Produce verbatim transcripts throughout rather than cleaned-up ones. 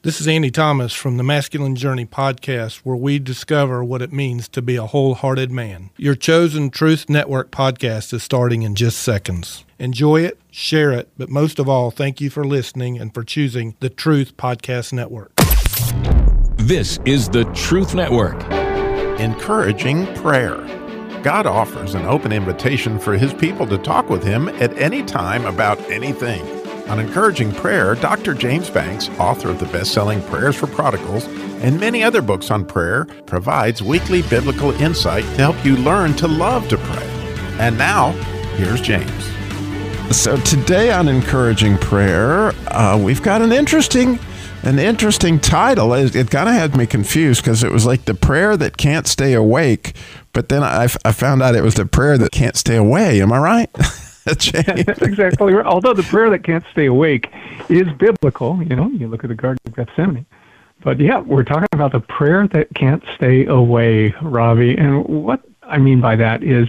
This is Andy Thomas from the Masculine Journey podcast, where we discover what it means to be a wholehearted man. Your chosen Truth Network podcast is starting in just seconds. Enjoy it, share it, but most of all, thank you for listening and for choosing the Truth Podcast Network. This is the Truth Network. Encouraging prayer. God offers an open invitation for His people to talk with Him at any time about anything. On Encouraging Prayer, Doctor James Banks, author of the best-selling Prayers for Prodigals and many other books on prayer, provides weekly biblical insight to help you learn to love to pray. And now, here's James. So today on Encouraging Prayer, uh, we've got an interesting an interesting title. It, it kind of had me confused because it was like the prayer that can't stay awake, but then I, I found out it was the prayer that can't stay away. Am I right? That's exactly right. Although the prayer that can't stay awake is biblical, you know, you look at the Garden of Gethsemane. But yeah, we're talking about the prayer that can't stay away, Ravi. And what I mean by that is,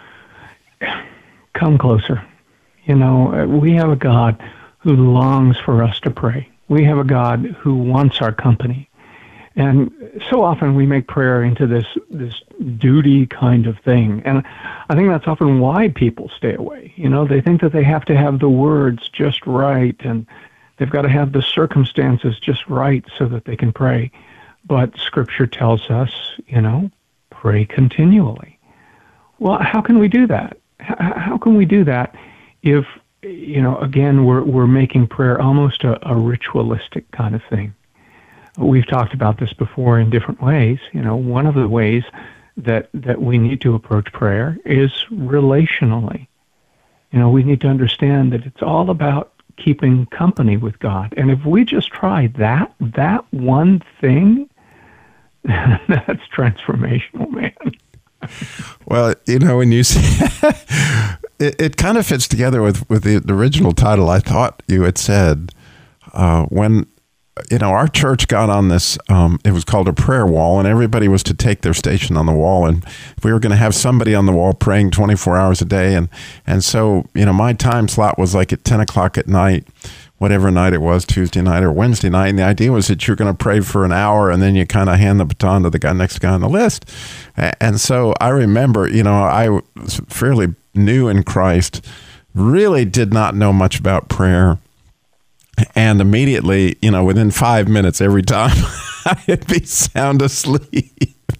come closer. You know, we have a God who longs for us to pray. We have a God who wants our company. And so often we make prayer into this this duty kind of thing. And I think that's often why people stay away. You know, they think that they have to have the words just right, and they've got to have the circumstances just right so that they can pray. But Scripture tells us, you know, pray continually. Well, how can we do that? How can we do that if, you know, again, we're we're making prayer almost a, a ritualistic kind of thing? We've talked about this before in different ways. You know, one of the ways that, that we need to approach prayer is relationally. You know, we need to understand that it's all about keeping company with God. And if we just try that, that one thing, that's transformational, man. Well, you know, when you see it, it kind of fits together with, with the, the original title. I thought you had said uh, when... You know, our church got on this, um, it was called a prayer wall, and everybody was to take their station on the wall. And we were going to have somebody on the wall praying twenty-four hours a day. And, and so, you know, my time slot was like at ten o'clock at night, whatever night it was, Tuesday night or Wednesday night. And the idea was that you're going to pray for an hour, and then you kind of hand the baton to the guy next guy on the list. And so I remember, you know, I was fairly new in Christ, really did not know much about prayer. And immediately, you know, within five minutes every time, I'd be sound asleep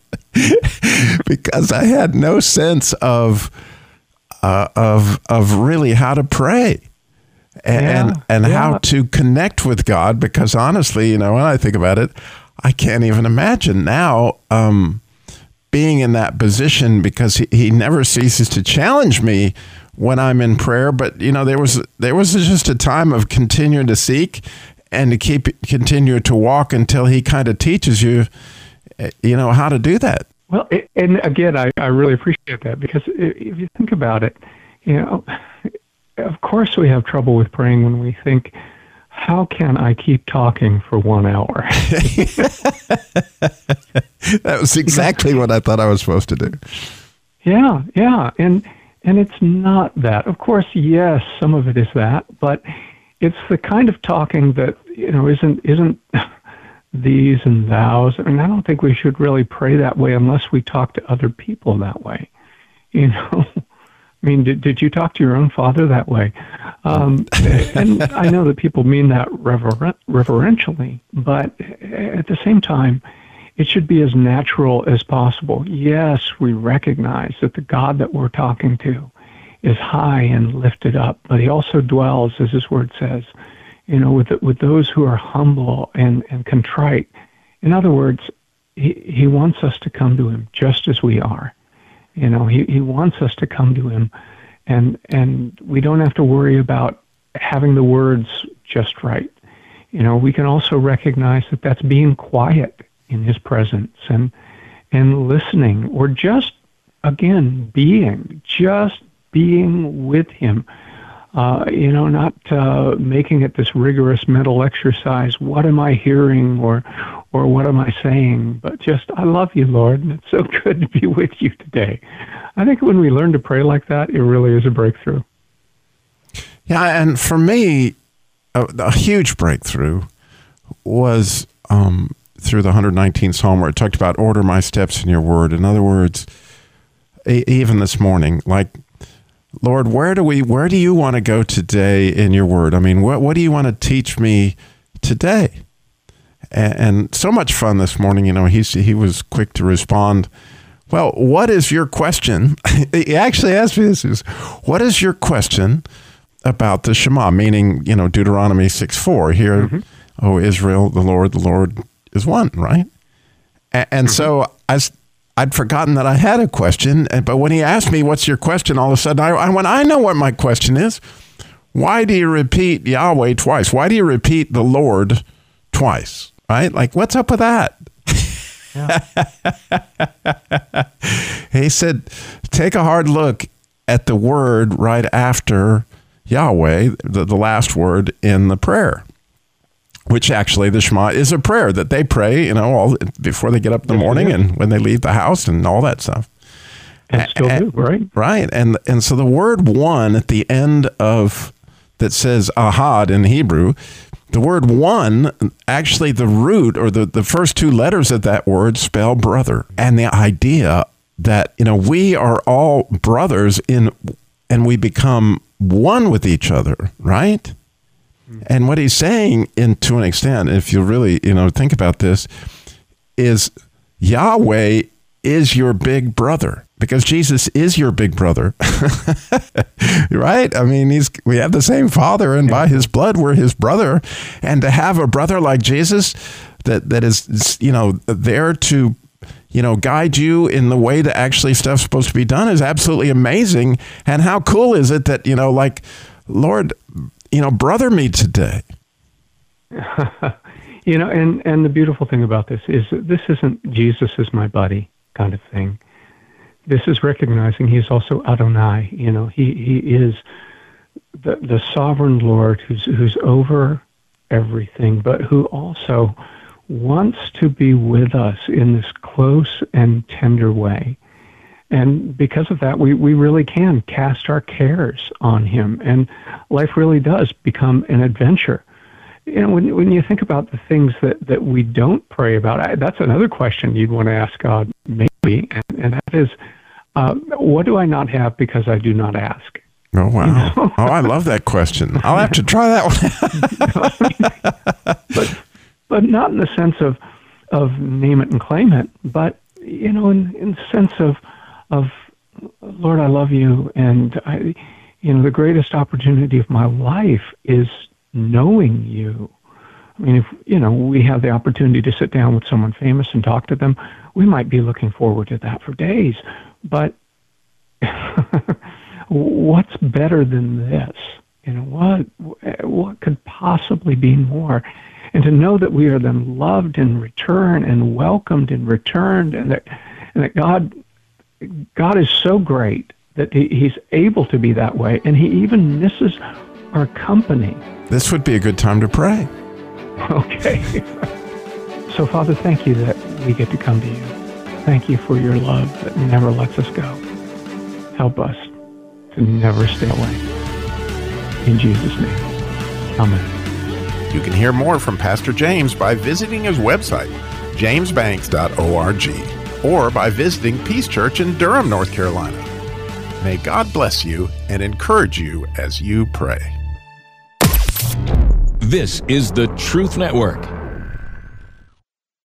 because I had no sense of uh, of of really how to pray and yeah, and, and yeah. how to connect with God. Because honestly, you know, when I think about it, I can't even imagine now um, being in that position, because he, he never ceases to challenge me when I'm in prayer. But, you know, there was there was just a time of continuing to seek and to keep continue to walk until he kind of teaches you, you know, how to do that. Well, and again, I, I really appreciate that, because if you think about it, you know, of course we have trouble with praying when we think, how can I keep talking for one hour? That was exactly what I thought I was supposed to do. Yeah, yeah. And And it's not that. Of course, yes, some of it is that, but it's the kind of talking that, you know, isn't isn't these and thous. I mean, I don't think we should really pray that way unless we talk to other people that way. You know, I mean, did did you talk to your own father that way? Um, and I know that people mean that rever- reverentially, but at the same time, it should be as natural as possible. Yes, we recognize that the God that we're talking to is high and lifted up, but he also dwells, as his word says, you know, with the, with those who are humble and, and contrite. In other words, he, he wants us to come to him just as we are. You know, he, he wants us to come to him, and and we don't have to worry about having the words just right. You know, we can also recognize that that's being quiet in his presence and and listening, or just, again, being, just being with him. Uh, you know, not uh, making it this rigorous mental exercise. What am I hearing, or or what am I saying? But just, I love you, Lord, and it's so good to be with you today. I think when we learn to pray like that, it really is a breakthrough. Yeah, and for me, a, a huge breakthrough was um, through the one hundred nineteenth Psalm, where it talked about order my steps in your word. In other words, e- even this morning, like, Lord, where do we, where do you want to go today in your word? I mean, what, what do you want to teach me today? And, and so much fun this morning. You know, he's, he was quick to respond. Well, what is your question? He actually asked me this, is, what is your question about the Shema? Meaning, you know, Deuteronomy six four, hear, mm-hmm. O Israel, the Lord, the Lord is one, right? And, and mm-hmm. so I I'd forgotten that I had a question, but when he asked me, what's your question, all of a sudden, I, I went, I know what my question is. Why do you repeat Yahweh twice? Why do you repeat the Lord twice, right? Like, what's up with that? Yeah. He said, take a hard look at the word right after Yahweh, the, the last word in the prayer. Which actually the Shema is a prayer that they pray, you know, all before they get up in the morning and when they leave the house and all that stuff. And still do, right? Right. And and so the word one at the end of that says ahad in Hebrew, the word one, actually the root or the, the first two letters of that word spell brother. And the idea that, you know, we are all brothers in and we become one with each other, right? And what he's saying, in to an extent, if you really, you know, think about this, is Yahweh is your big brother because Jesus is your big brother, right? I mean, he's we have the same Father, and by His blood we're His brother. And to have a brother like Jesus that that is, you know, there to, you know, guide you in the way that actually stuff's supposed to be done is absolutely amazing. And how cool is it that, you know, like, Lord, you know, brother me today. You know, and, and the beautiful thing about this is that this isn't Jesus is my buddy kind of thing. This is recognizing He's also Adonai. You know, He He is the the sovereign Lord who's who's over everything, but who also wants to be with us in this close and tender way. And because of that, we, we really can cast our cares on Him, and life really does become an adventure. You know, when when you think about the things that, that we don't pray about, I, that's another question you'd want to ask God, maybe, and, and that is, uh, what do I not have because I do not ask? Oh, wow. You know? Oh, I love that question. I'll have to try that one. but, but not in the sense of, of name it and claim it, but, you know, in, in the sense of, of, Lord, I love you, and I, you know, the greatest opportunity of my life is knowing you. I mean, if, you know, we have the opportunity to sit down with someone famous and talk to them, we might be looking forward to that for days, but what's better than this? You know, what, what could possibly be more? And to know that we are then loved in return and welcomed in return, and that, and that God, God is so great that he, He's able to be that way, and He even misses our company. This would be a good time to pray. Okay. So, Father, thank you that we get to come to you. Thank you for your love that never lets us go. Help us to never stay away. In Jesus' name, amen. You can hear more from Pastor James by visiting his website, james banks dot org, or by visiting Peace Church in Durham, North Carolina. May God bless you and encourage you as you pray. This is the Truth Network.